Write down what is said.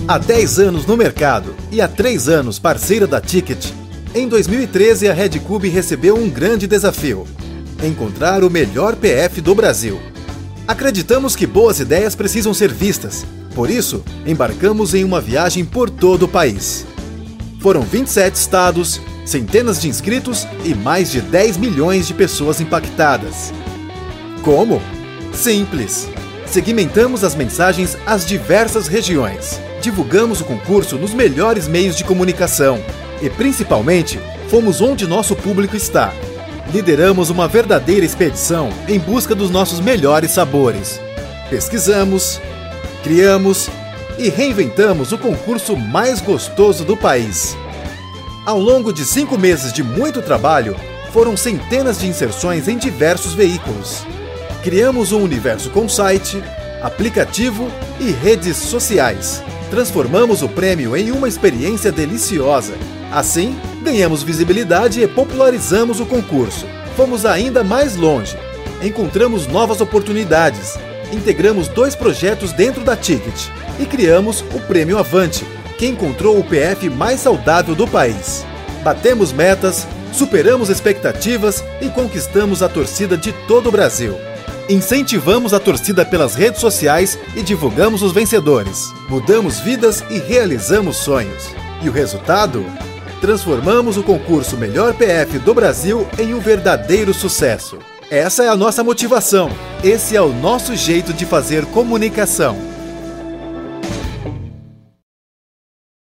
Há 10 anos no mercado e há 3 anos parceira da Ticket, em 2013 a RedCube recebeu um grande desafio: encontrar o melhor PF do Brasil. Acreditamos que boas ideias precisam ser vistas, por isso embarcamos em uma viagem por todo o país. Foram 27 estados, centenas de inscritos e mais de 10 milhões de pessoas impactadas. Como? Simples! Segmentamos as mensagens às diversas regiões, divulgamos o concurso nos melhores meios de comunicação e, principalmente, fomos onde nosso público está. Lideramos uma verdadeira expedição em busca dos nossos melhores sabores. Pesquisamos, criamos e reinventamos o concurso mais gostoso do país. Ao longo de 5 meses de muito trabalho, foram centenas de inserções em diversos veículos. Criamos um universo com site, aplicativo e redes sociais. Transformamos o prêmio em uma experiência deliciosa. Assim, ganhamos visibilidade e popularizamos o concurso. Fomos ainda mais longe. Encontramos novas oportunidades. Integramos 2 projetos dentro da Ticket e criamos o Prêmio Avante, que encontrou o PF mais saudável do país. Batemos metas, superamos expectativas e conquistamos a torcida de todo o Brasil. Incentivamos a torcida pelas redes sociais e divulgamos os vencedores. Mudamos vidas e realizamos sonhos. E o resultado? Transformamos o concurso Melhor PF do Brasil em um verdadeiro sucesso. Essa é a nossa motivação. Esse é o nosso jeito de fazer comunicação.